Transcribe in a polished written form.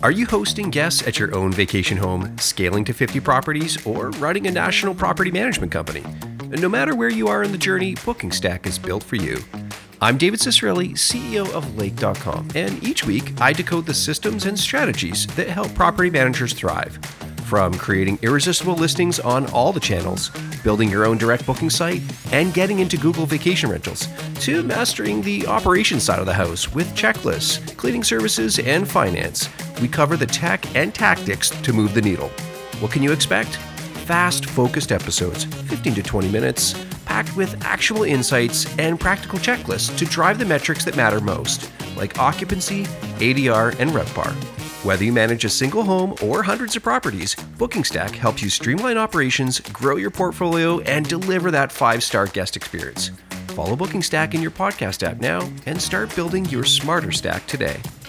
Are you hosting guests at your own vacation home, scaling to 50 properties, or running a national property management company? No matter where you are in the journey, BookingStack is built for you. I'm David Ciccarelli, CEO of Lake.com, and each week I decode the systems and strategies that help property managers thrive. From creating irresistible listings on all the channels, building your own direct booking site, and getting into Google Vacation Rentals, to mastering the operations side of the house with checklists, cleaning services, and finance, we cover the tech and tactics to move the needle. What can you expect? Fast, focused episodes, 15 to 20 minutes, packed with actual insights and practical checklists to drive the metrics that matter most, like occupancy, ADR, and RevPAR. Whether you manage a single home or hundreds of properties, BookingStack helps you streamline operations, grow your portfolio, and deliver that 5-star guest experience. Follow BookingStack in your podcast app now and start building your smarter stack today.